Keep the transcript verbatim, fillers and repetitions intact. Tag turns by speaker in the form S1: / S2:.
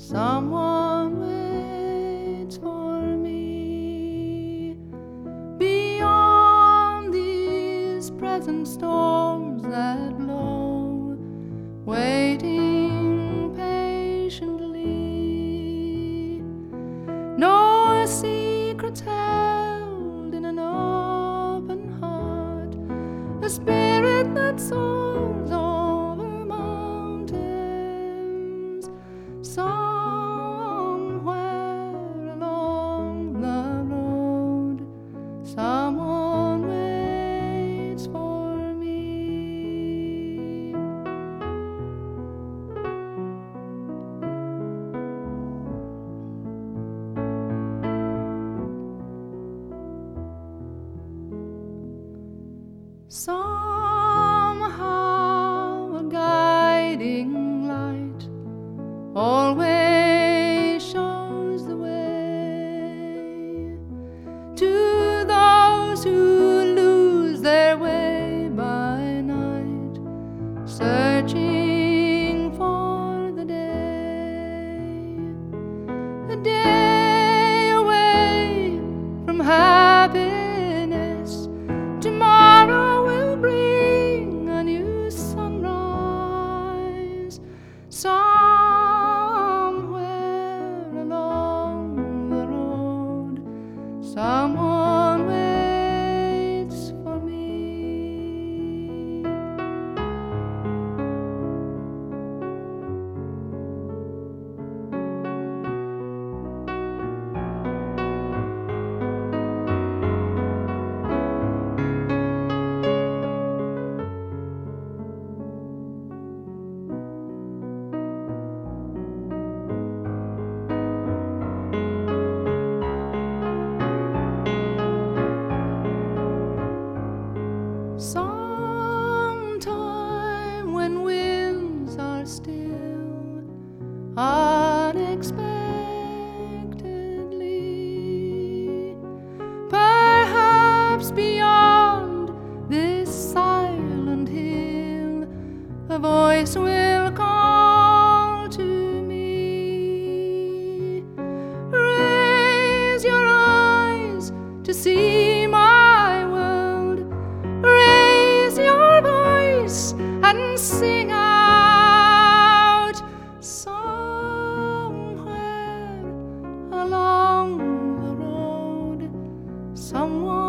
S1: Someone waits for me beyond these present storms that blow, waiting patiently. No secrets held in an open heart, a spirit that soars over mountains. Somewhere along the road, someone waits for me. Somehow a guiding light always shows the way to those who lose their way by night, searching for the day, a day away from happiness. Tomorrow will bring a new sunrise. Somewhere along the road, someone waits for me. Sometime when winds are still, unexpectedly, perhaps beyond this silent hill, a voice will call to me. Raise your eyes to see my world, raise your voice and sing out. Somewhere along the road, someone